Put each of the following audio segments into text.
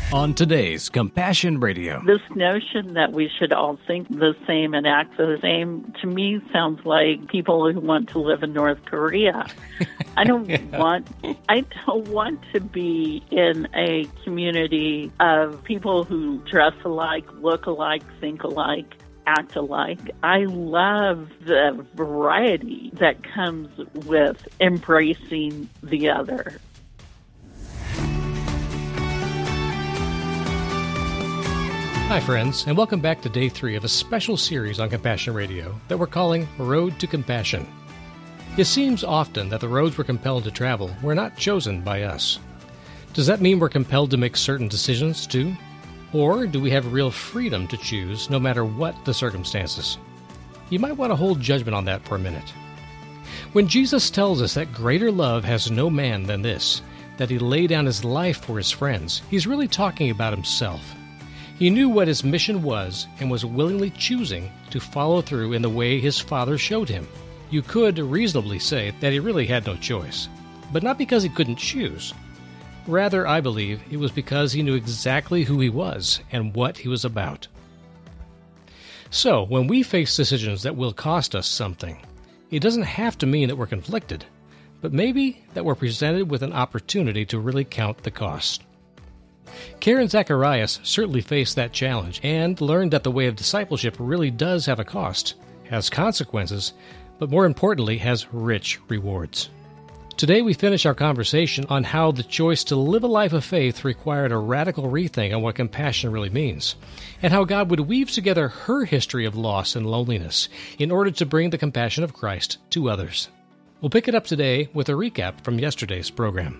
On today's Compassion Radio. This notion that we should all think the same and act the same, to me, sounds like people who want to live in North Korea. I don't want to be in a community of people who dress alike, look alike, think alike, act alike. I love the variety that comes with embracing the other. Hi, friends, and welcome back to Day 3 of a special series on Compassion Radio that we're calling Road to Compassion. It seems often that the roads we're compelled to travel were not chosen by us. Does that mean we're compelled to make certain decisions, too? Or do we have real freedom to choose no matter what the circumstances? You might want to hold judgment on that for a minute. When Jesus tells us that greater love has no man than this, that he laid down his life for his friends, he's really talking about himself. He knew what his mission was and was willingly choosing to follow through in the way his Father showed him. You could reasonably say that he really had no choice, but not because he couldn't choose. Rather, I believe it was because he knew exactly who he was and what he was about. So, when we face decisions that will cost us something, it doesn't have to mean that we're conflicted, but maybe that we're presented with an opportunity to really count the cost. Karen Zacharias certainly faced that challenge and learned that the way of discipleship really does have a cost, has consequences, but more importantly, has rich rewards. Today we finish our conversation on how the choice to live a life of faith required a radical rethink on what compassion really means, and how God would weave together her history of loss and loneliness in order to bring the compassion of Christ to others. We'll pick it up today with a recap from yesterday's program.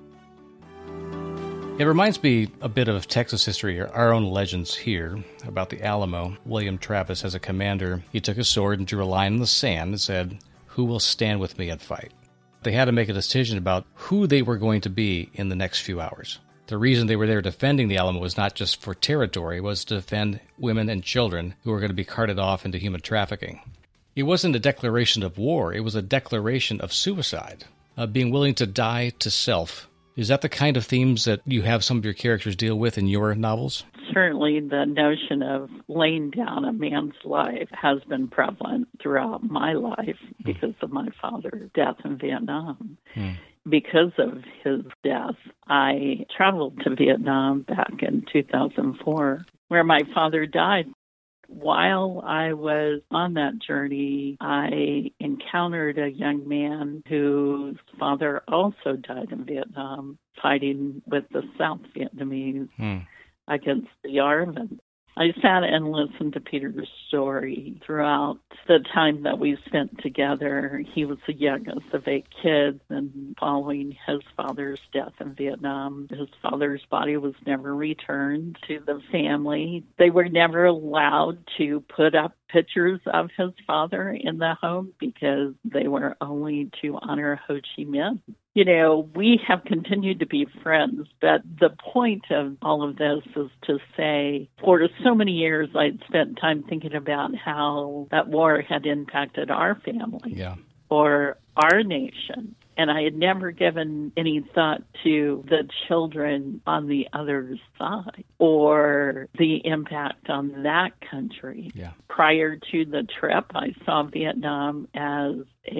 It reminds me a bit of Texas history, our own legends here, about the Alamo. William Travis, as a commander, he took his sword and drew a line in the sand and said, "Who will stand with me and fight?" They had to make a decision about who they were going to be in the next few hours. The reason they were there defending the Alamo was not just for territory, it was to defend women and children who were going to be carted off into human trafficking. It wasn't a declaration of war, it was a declaration of suicide, of being willing to die to self. Is that the kind of themes that you have some of your characters deal with in your novels? Certainly the notion of laying down a man's life has been prevalent throughout my life because of my father's death in Vietnam. Because of his death, I traveled to Vietnam back in 2004, where my father died. While I was on that journey, I encountered a young man whose father also died in Vietnam, fighting with the South Vietnamese against the ARVN. I sat and listened to Peter's story throughout the time that we spent together. He was the youngest of 8 kids, and following his father's death in Vietnam, his father's body was never returned to the family. They were never allowed to put up pictures of his father in the home because they were only to honor Ho Chi Minh. You know, we have continued to be friends, but the point of all of this is to say, for so many years, I'd spent time thinking about how that war had impacted our family or our nation. And I had never given any thought to the children on the other side or the impact on that country. Prior to the trip, I saw Vietnam as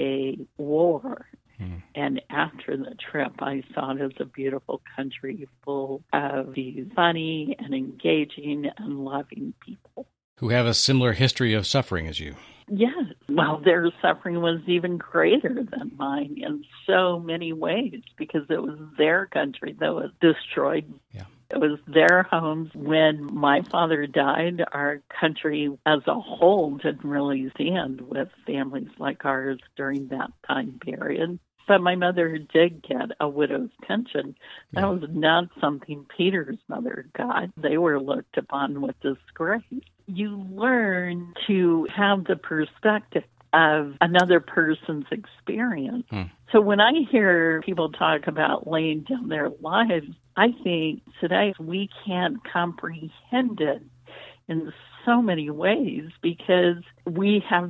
a war. And after the trip, I saw it as a beautiful country full of these funny and engaging and loving people. Who have a similar history of suffering as you. Yes. Well, their suffering was even greater than mine in so many ways because it was their country that was destroyed. It was their homes. When my father died, our country as a whole didn't really stand with families like ours during that time period. But my mother did get a widow's pension. That was not something Peter's mother got. They were looked upon with disgrace. You learn to have the perspective of another person's experience. So when I hear people talk about laying down their lives, I think today we can't comprehend it in so many ways because we have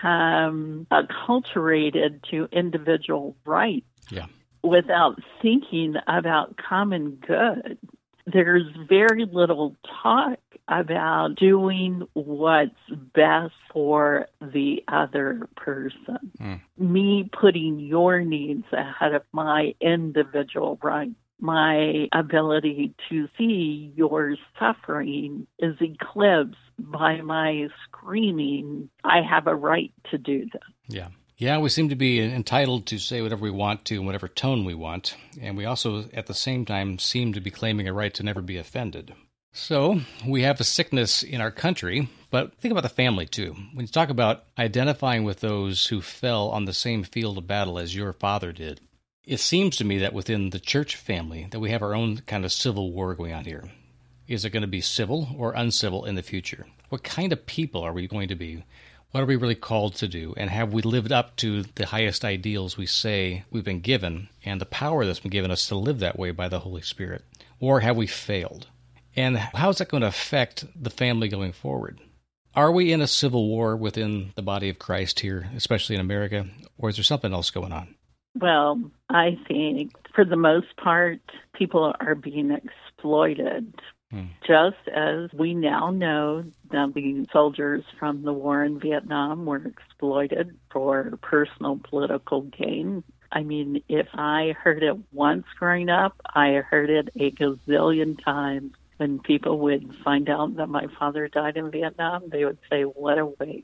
become acculturated to individual rights without thinking about common good. there's very little talk about doing what's best for the other person. Me putting your needs ahead of my individual rights. My ability to see your suffering is eclipsed by my screaming, I have a right to do this. Yeah. Yeah, we seem to be entitled to say whatever we want to in whatever tone we want, and we also, at the same time, seem to be claiming a right to never be offended. So, we have a sickness in our country, but think about the family, too. When you talk about identifying with those who fell on the same field of battle as your father did, it seems to me that within the church family that we have our own kind of civil war going on here. Is it going to be civil or uncivil in the future? What kind of people are we going to be? What are we really called to do? And have we lived up to the highest ideals we say we've been given and the power that's been given us to live that way by the Holy Spirit? Or have we failed? And how is that going to affect the family going forward? Are we in a civil war within the body of Christ here, especially in America? Or is there something else going on? Well, I think for the most part, people are being exploited. Just as we now know that the soldiers from the war in Vietnam were exploited for personal political gain. I mean, if I heard it once growing up, I heard it a gazillion times. When people would find out that my father died in Vietnam, they would say, what a waste.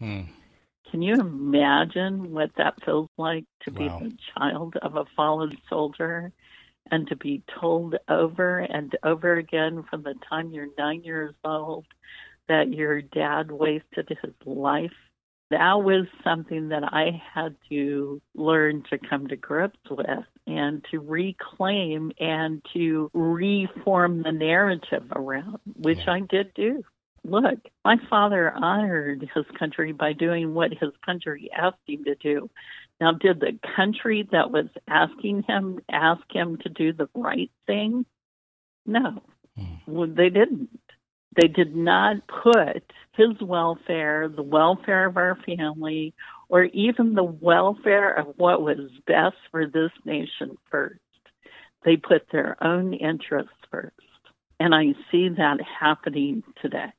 Can you imagine what that feels like to be the child of a fallen soldier and to be told over and over again from the time you're 9 years old that your dad wasted his life? That was something that I had to learn to come to grips with and to reclaim and to reform the narrative around, which I did do. Look, my father honored his country by doing what his country asked him to do. Now, did the country that was asking him ask him to do the right thing? No, well, they didn't. They did not put his welfare, the welfare of our family, or even the welfare of what was best for this nation first. They put their own interests first. And I see that happening today.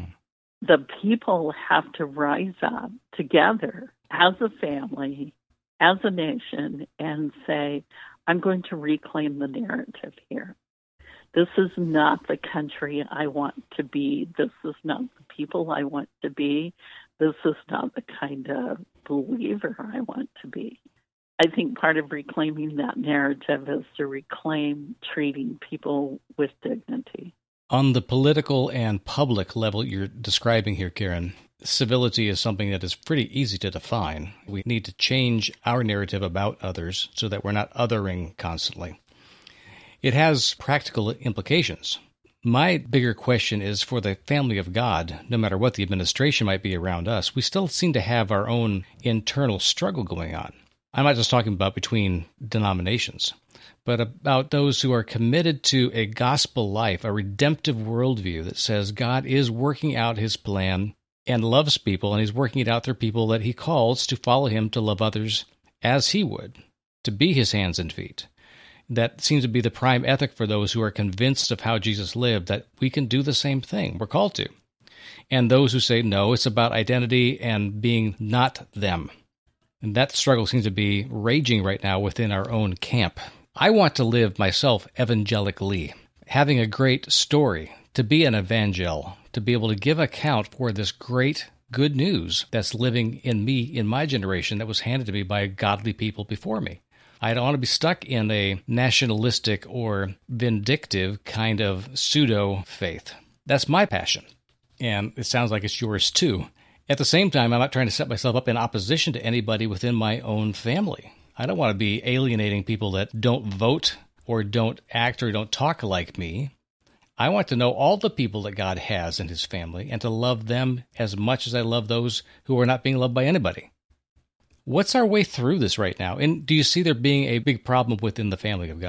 The people have to rise up together as a family, as a nation, and say, I'm going to reclaim the narrative here. This is not the country I want to be. This is not the people I want to be. This is not the kind of believer I want to be. I think part of reclaiming that narrative is to reclaim treating people with dignity. On the political and public level you're describing here, Karen, civility is something that is pretty easy to define. We need to change our narrative about others so that we're not othering constantly. It has practical implications. My bigger question is for the family of God, no matter what the administration might be around us, we still seem to have our own internal struggle going on. I'm not just talking about between denominations, but about those who are committed to a gospel life, a redemptive worldview that says God is working out his plan and loves people, and he's working it out through people that he calls to follow him, to love others as he would, to be his hands and feet. That seems to be the prime ethic for those who are convinced of how Jesus lived, that we can do the same thing. We're called to. And those who say, no, it's about identity and being not them. And that struggle seems to be raging right now within our own camp. I want to live myself evangelically, having a great story, to be an evangel, to be able to give account for this great good news that's living in me, in my generation, that was handed to me by godly people before me. I don't want to be stuck in a nationalistic or vindictive kind of pseudo-faith. That's my passion, and it sounds like it's yours too. At the same time, I'm not trying to set myself up in opposition to anybody within my own family. I don't want to be alienating people that don't vote or don't act or don't talk like me. I want to know all the people that God has in his family and to love them as much as I love those who are not being loved by anybody. What's our way through this right now? And do you see there being a big problem within the family of God?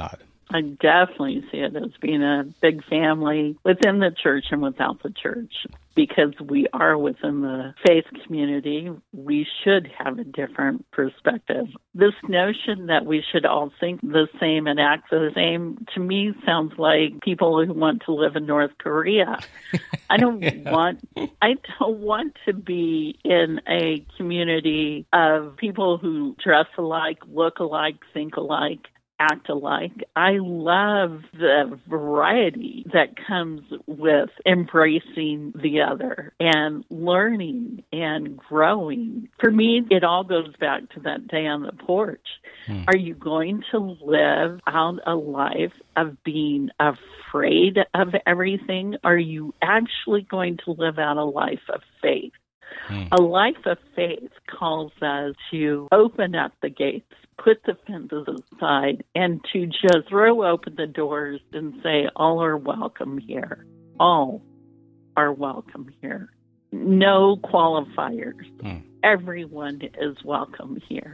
I definitely see it as being a big family within the church and without the church. Because we are within the faith community, we should have a different perspective. This notion that we should all think the same and act the same, to me, sounds like people who want to live in North Korea. I don't want to be in a community of people who dress alike, look alike, think alike, act alike. I love the variety that comes with embracing the other and learning and growing. For me, it all goes back to that day on the porch. Are you going to live out a life of being afraid of everything? Are you actually going to live out a life of faith? A life of faith calls us to open up the gates, put the fences aside, and to just throw open the doors and say, all are welcome here. All are welcome here. No qualifiers. Everyone is welcome here.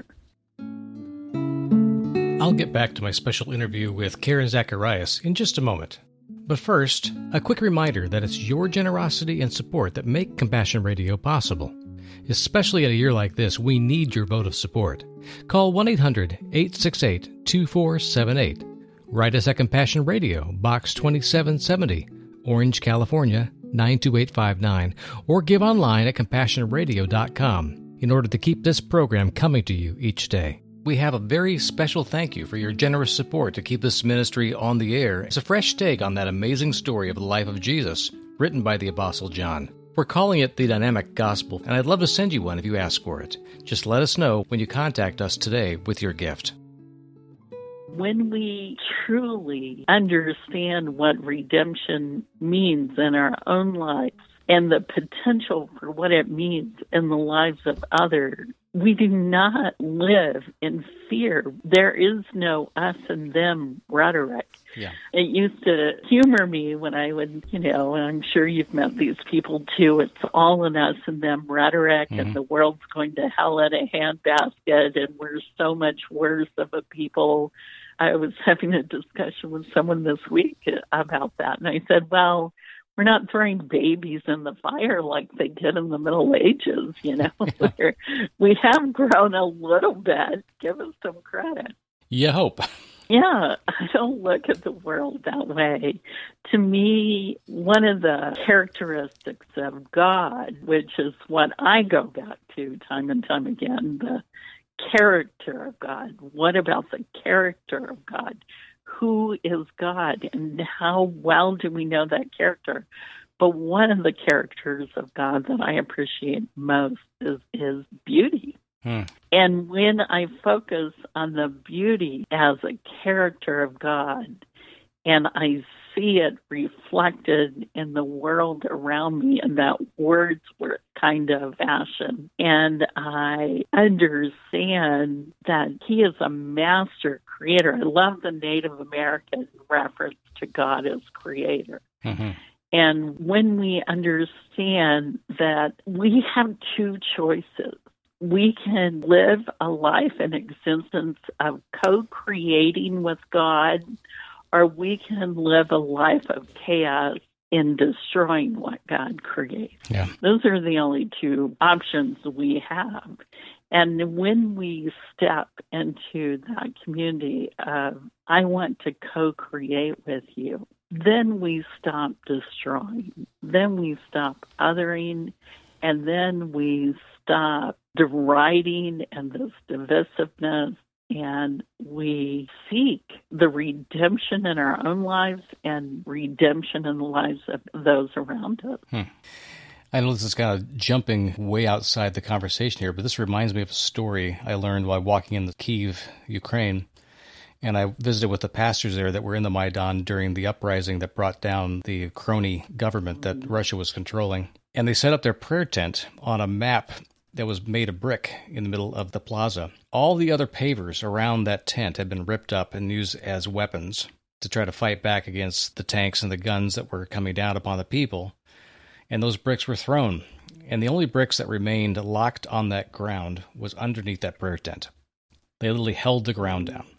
I'll get back to my special interview with Karen Zacharias in just a moment. But first, a quick reminder that it's your generosity and support that make Compassion Radio possible. Especially at a year like this, we need your vote of support. Call 1-800-868-2478. Write us at Compassion Radio, Box 2770, Orange, California, 92859, or give online at CompassionRadio.com in order to keep this program coming to you each day. We have a very special thank you for your generous support to keep this ministry on the air. It's a fresh take on that amazing story of the life of Jesus, written by the Apostle John. We're calling it the Dynamic Gospel, and I'd love to send you one if you ask for it. Just let us know when you contact us today with your gift. When we truly understand what redemption means in our own lives and the potential for what it means in the lives of others, we do not live in fear. There is no us and them rhetoric. Yeah. It used to humor me when I would, and I'm sure you've met these people too, it's all an us and them rhetoric, and the world's going to hell in a handbasket, and we're so much worse of a people. I was having a discussion with someone this week about that, and I said, well, we're not throwing babies in the fire like they did in the Middle Ages, We have grown a little bit. Give us some credit. You hope. Yeah, I don't look at the world that way. To me, one of the characteristics of God, which is what I go back to time and time again, the character of God. What about the character of God? Who is God, and how well do we know that character? But one of the characters of God that I appreciate most is his beauty. And when I focus on the beauty as a character of God, and I see it reflected in the world around me in that Wordsworth kind of fashion, and I understand that he is a master creator. I love the Native American reference to God as creator. And when we understand that we have two choices, we can live a life and existence of co-creating with God, or we can live a life of chaos in destroying what God creates. Yeah. Those are the only two options we have. And when we step into that community of, I want to co-create with you, then we stop destroying, then we stop othering, and then we stop deriding and this divisiveness, and we seek the redemption in our own lives and redemption in the lives of those around us. I know this is kind of jumping way outside the conversation here, but this reminds me of a story I learned while walking in Kyiv, Ukraine. And I visited with the pastors there that were in the Maidan during the uprising that brought down the crony government that Russia was controlling. And they set up their prayer tent on a map that was made of brick in the middle of the plaza. All the other pavers around that tent had been ripped up and used as weapons to try to fight back against the tanks and the guns that were coming down upon the people. And those bricks were thrown. And the only bricks that remained locked on that ground was underneath that prayer tent. They literally held the ground down.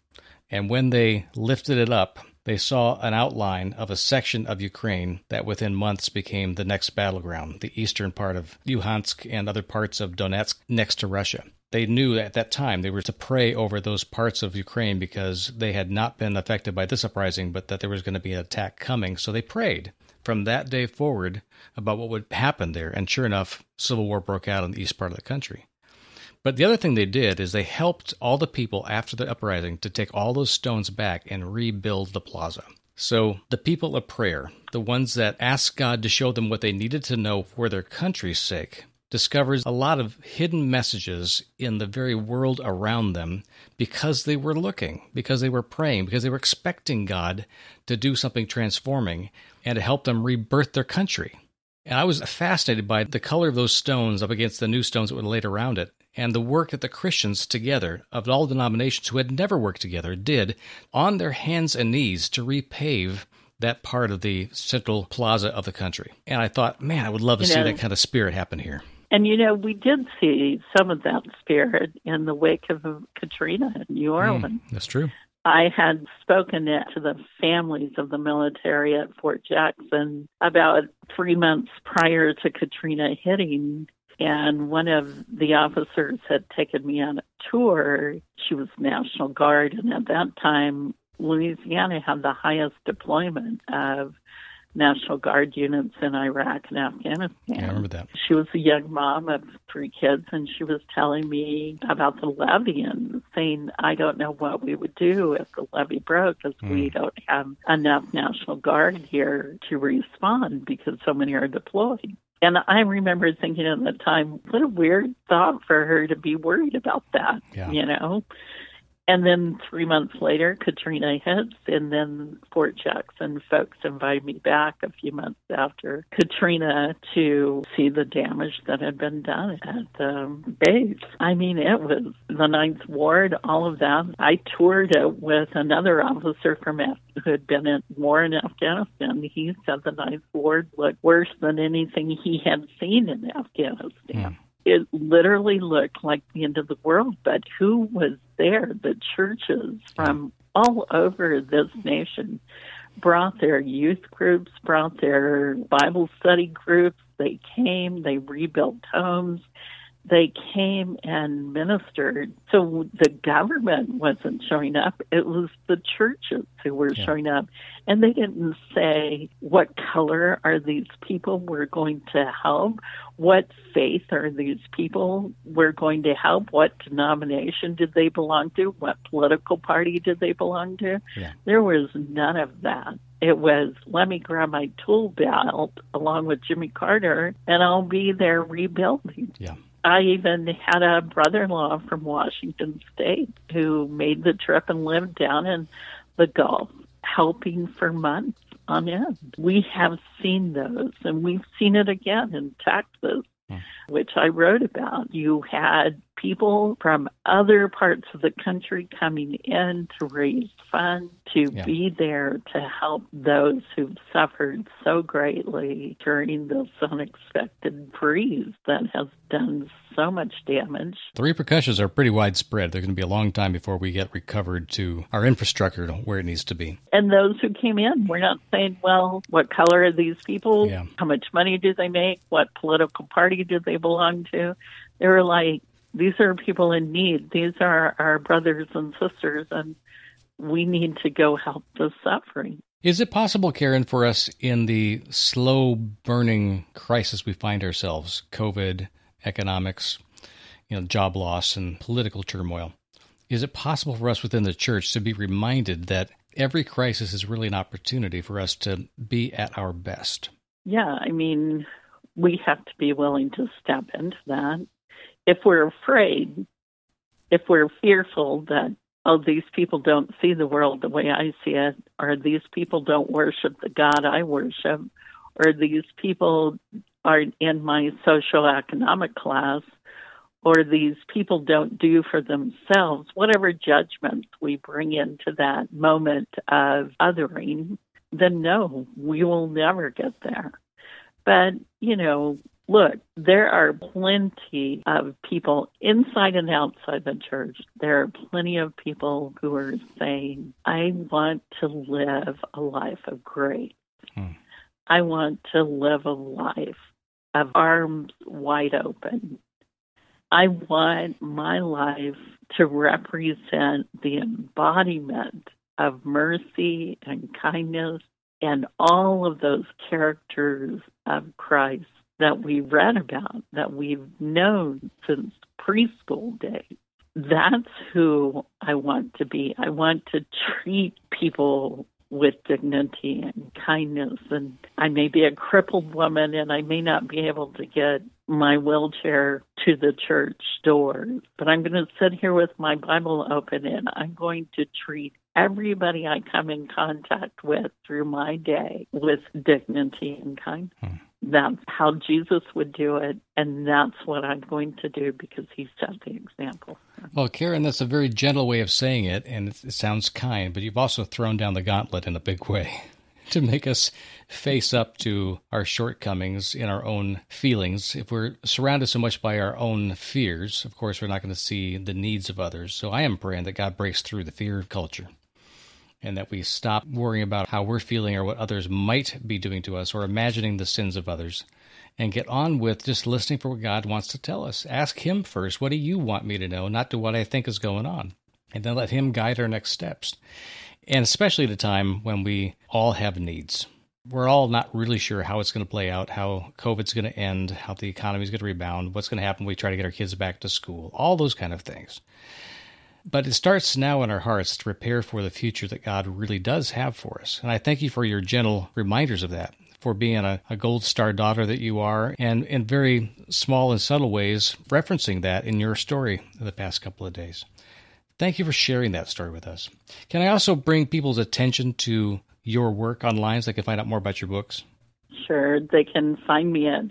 And when they lifted it up, they saw an outline of a section of Ukraine that within months became the next battleground, the eastern part of Luhansk and other parts of Donetsk next to Russia. They knew at that time they were to pray over those parts of Ukraine because they had not been affected by this uprising, but that there was going to be an attack coming. So they prayed from that day forward about what would happen there. And sure enough, civil war broke out in the east part of the country. But the other thing they did is they helped all the people after the uprising to take all those stones back and rebuild the plaza. So the people of prayer, the ones that asked God to show them what they needed to know for their country's sake, discovers a lot of hidden messages in the very world around them because they were looking, because they were praying, because they were expecting God to do something transforming and to help them rebirth their country. And I was fascinated by the color of those stones up against the new stones that were laid around it, and the work that the Christians together, of all denominations who had never worked together, did on their hands and knees to repave that part of the central plaza of the country. And I thought, man, I would love to see that kind of spirit happen here. And, we did see some of that spirit in the wake of Katrina in New Orleans. That's true. I had spoken to the families of the military at Fort Jackson about 3 months prior to Katrina hitting, and one of the officers had taken me on a tour. She was National Guard, and at that time, Louisiana had the highest deployment of National Guard units in Iraq and Afghanistan. Yeah, I remember that. She was a young mom of 3 kids, and she was telling me about the levee and saying, I don't know what we would do if the levee broke because we don't have enough National Guard here to respond because so many are deployed. And I remember thinking at the time, what a weird thought for her to be worried about that, And then 3 months later, Katrina hits, and then Fort Jackson folks invited me back a few months after Katrina to see the damage that had been done at the base. I mean, it was the Ninth Ward, all of that. I toured it with another officer from who had been at war in Afghanistan. He said the Ninth Ward looked worse than anything he had seen in Afghanistan. It literally looked like the end of the world, but who was there? The churches from all over this nation brought their youth groups, brought their Bible study groups. They came, they rebuilt homes. They came and ministered. So the government wasn't showing up. It was the churches who were showing up. And they didn't say, what color are these people we're going to help? What faith are these people we're going to help? What denomination did they belong to? What political party did they belong to? Yeah. There was none of that. It was, let me grab my tool belt along with Jimmy Carter, and I'll be there rebuilding. Yeah. I even had a brother-in-law from Washington State who made the trip and lived down in the Gulf, helping for months on end. We have seen those, and we've seen it again in Texas, which I wrote about. You had people from other parts of the country coming in to raise funds, to be there to help those who've suffered so greatly during this unexpected freeze that has done so much damage. The repercussions are pretty widespread. They're going to be a long time before we get recovered to our infrastructure to where it needs to be. And those who came in, we're not saying, well, what color are these people? Yeah. How much money do they make? What political party do they belong to? They were like, these are people in need. These are our brothers and sisters, and we need to go help the suffering. Is it possible, Karen, for us in the slow-burning crisis we find ourselves, COVID, economics, job loss, and political turmoil, is it possible for us within the church to be reminded that every crisis is really an opportunity for us to be at our best? Yeah, I mean, we have to be willing to step into that. If we're afraid, if we're fearful that, oh, these people don't see the world the way I see it, or these people don't worship the God I worship, or these people are in my socioeconomic class, or these people don't do for themselves, whatever judgments we bring into that moment of othering, then no, we will never get there. But, look, there are plenty of people inside and outside the church. There are plenty of people who are saying, I want to live a life of grace. I want to live a life of arms wide open. I want my life to represent the embodiment of mercy and kindness and all of those characters of Christ that we read about, that we've known since preschool days. That's who I want to be. I want to treat people with dignity and kindness. And I may be a crippled woman and I may not be able to get my wheelchair to the church doors, but I'm going to sit here with my Bible open and I'm going to treat everybody I come in contact with through my day with dignity and kindness. That's how Jesus would do it, and that's what I'm going to do because he set the example. Well, Karen, that's a very gentle way of saying it, and it sounds kind, but you've also thrown down the gauntlet in a big way to make us face up to our shortcomings in our own feelings. If we're surrounded so much by our own fears, of course, we're not going to see the needs of others. So I am praying that God breaks through the fear culture, and that we stop worrying about how we're feeling or what others might be doing to us or imagining the sins of others, and get on with just listening for what God wants to tell us. Ask him first, what do you want me to know, not to what I think is going on, and then let him guide our next steps. And especially at a time when we all have needs. We're all not really sure how it's going to play out, how COVID's going to end, how the economy is going to rebound, what's going to happen when we try to get our kids back to school, all those kind of things. But it starts now in our hearts to prepare for the future that God really does have for us. And I thank you for your gentle reminders of that, for being a Gold Star daughter that you are, and in very small and subtle ways referencing that in your story the past couple of days. Thank you for sharing that story with us. Can I also bring people's attention to your work online so they can find out more about your books? Sure. They can find me at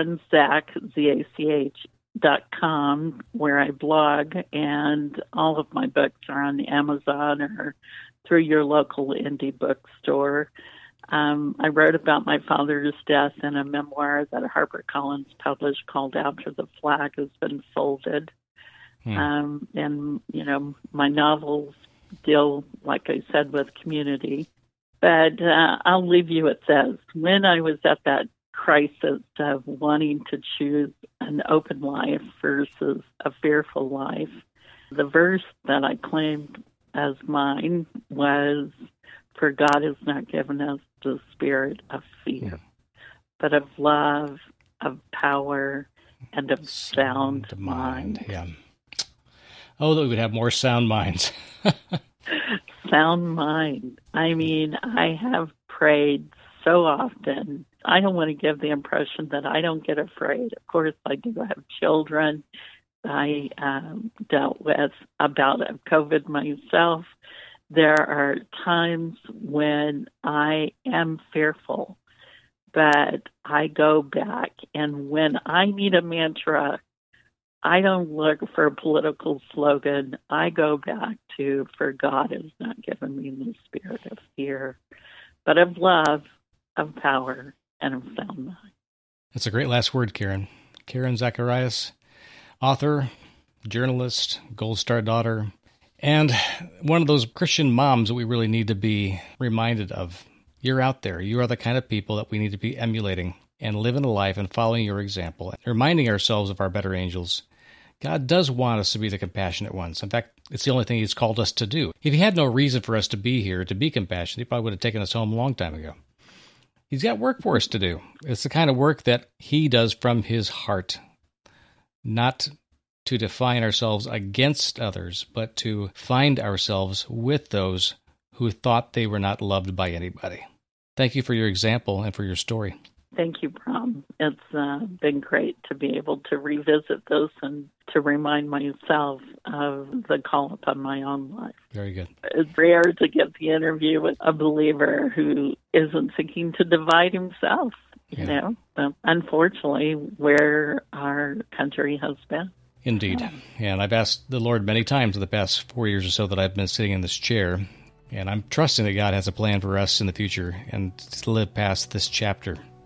KarenZach.com, where I blog, and all of my books are on Amazon or through your local indie bookstore. I wrote about my father's death in a memoir that HarperCollins published called After the Flag Has Been Folded. And, you know, my novels deal, like I said, with community. But I'll leave you with this. When I was at that crisis of wanting to choose an open life versus a fearful life, the verse that I claimed as mine was, "For God has not given us the spirit of fear, but of love, of power, and of sound mind." Yeah. Oh, that we would have more sound minds. Sound mind. I mean, I have prayed so often. I don't want to give the impression that I don't get afraid. Of course, I do have children. I dealt with a bout of COVID myself. There are times when I am fearful, but I go back, and when I need a mantra, I don't look for a political slogan. I go back to, "For God has not given me the spirit of fear, but of love, of power, and of sound mind." That's a great last word, Karen. Karen Zacharias, author, journalist, Gold Star daughter, and one of those Christian moms that we really need to be reminded of. You're out there. You are the kind of people that we need to be emulating and living a life and following your example, reminding ourselves of our better angels. God does want us to be the compassionate ones. In fact, it's the only thing he's called us to do. If he had no reason for us to be here, to be compassionate, he probably would have taken us home a long time ago. He's got work for us to do. It's the kind of work that he does from his heart, not to define ourselves against others, but to find ourselves with those who thought they were not loved by anybody. Thank you for your example and for your story. Thank you, Brom. It's been great to be able to revisit this and to remind myself of the call upon my own life. Very good. It's rare to get the interview with a believer who isn't seeking to divide himself, you know, but unfortunately, where our country has been. Indeed. And I've asked the Lord many times in the past 4 years or so that I've been sitting in this chair, and I'm trusting that God has a plan for us in the future and to live past this chapter.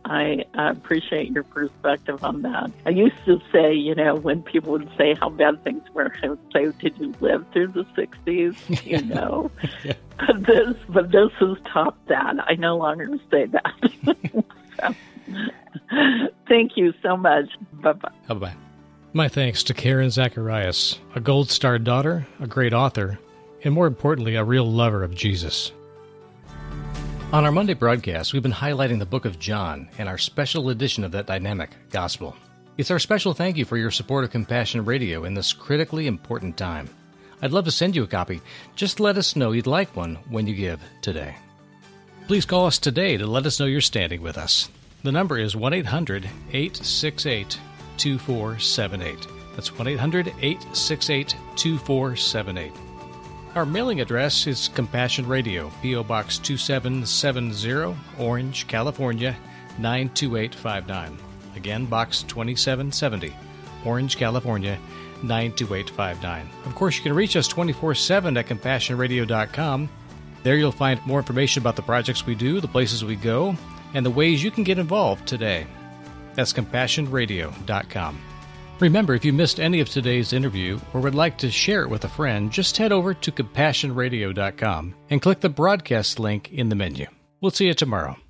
I appreciate your perspective on that. I used to say, when people would say how bad things were, I would say, did you live through the 60s? Yeah. But this has topped that. I no longer say that. So, thank you so much. Bye-bye. Bye-bye. My thanks to Karen Zacharias, a Gold Star daughter, a great author, and more importantly, a real lover of Jesus. On our Monday broadcast, we've been highlighting the book of John and our special edition of that dynamic gospel. It's our special thank you for your support of Compassion Radio in this critically important time. I'd love to send you a copy. Just let us know you'd like one when you give today. Please call us today to let us know you're standing with us. The number is 1-800-868-2478. That's 1-800-868-2478. Our mailing address is Compassion Radio, P.O. Box 2770, Orange, California, 92859. Again, Box 2770, Orange, California, 92859. Of course, you can reach us 24/7 at CompassionRadio.com. There you'll find more information about the projects we do, the places we go, and the ways you can get involved today. That's CompassionRadio.com. Remember, if you missed any of today's interview or would like to share it with a friend, just head over to CompassionRadio.com and click the broadcast link in the menu. We'll see you tomorrow.